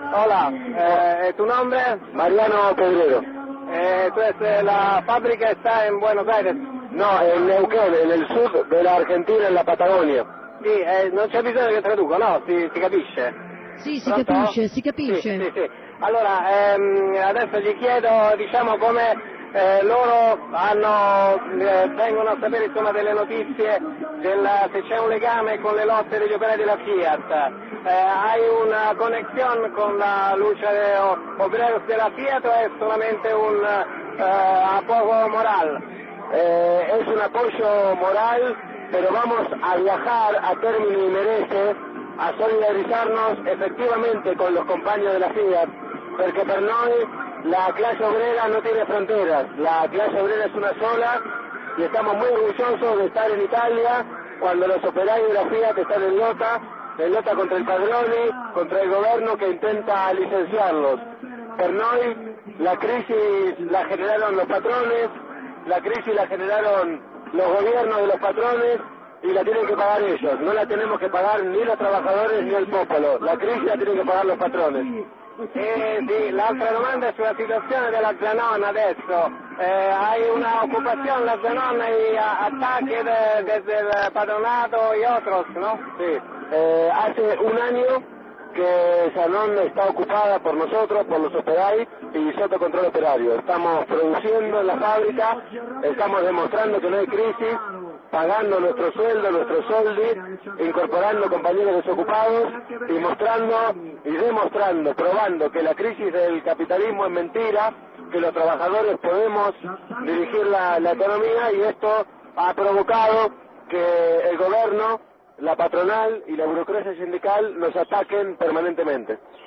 Hola, ¿tu nombre? Mariano Pedrero. Entonces, ¿la fábrica está en Buenos Aires? No, en Neuquén, en el sur de la Argentina, en la Patagonia. Sì, non c'è bisogno che traduca, no? Si capisce? Sì, si Pronto? capisce, si capisce. Sì. Allora, adesso gli chiedo, diciamo, come loro vengono a sapere, insomma, delle notizie, se c'è un legame con le lotte degli operai della Fiat. Hai una conexión con la lucha de obreros de la Fiat o es solamente un apoyo moral? Es un apoyo moral, pero vamos a viajar a Termini y Merece a solidarizarnos efectivamente con los compañeros de la Fiat, porque per noi la clase obrera no tiene fronteras, la clase obrera es una sola y estamos muy orgullosos de estar en Italia cuando los operarios de la Fiat están en lotta contra el Padroni, contra el gobierno que intenta licenciarlos. Per noi la crisis la generaron los patrones, la crisis la generaron los gobiernos de los patrones y la tienen que pagar ellos. No la tenemos que pagar ni los trabajadores ni el popolo. La crisis la tienen que pagar los patrones. Sì, l'altra domanda è sulla situazione della Zanon adesso. Hai una occupación la Zanon y ataques desde el patronato y otros, ¿no? Sí, hace un año que Zanon está ocupada por nosotros, por los operarios y Soto Control Operario. Estamos produciendo en la fábrica, estamos demostrando que no hay crisis, pagando nuestro sueldo, nuestro soldi, incorporando compañeros desocupados y mostrando y demostrando, probando que la crisis del capitalismo es mentira, que los trabajadores podemos dirigir la economía, y esto ha provocado que el gobierno, la patronal y la burocracia sindical nos ataquen permanentemente.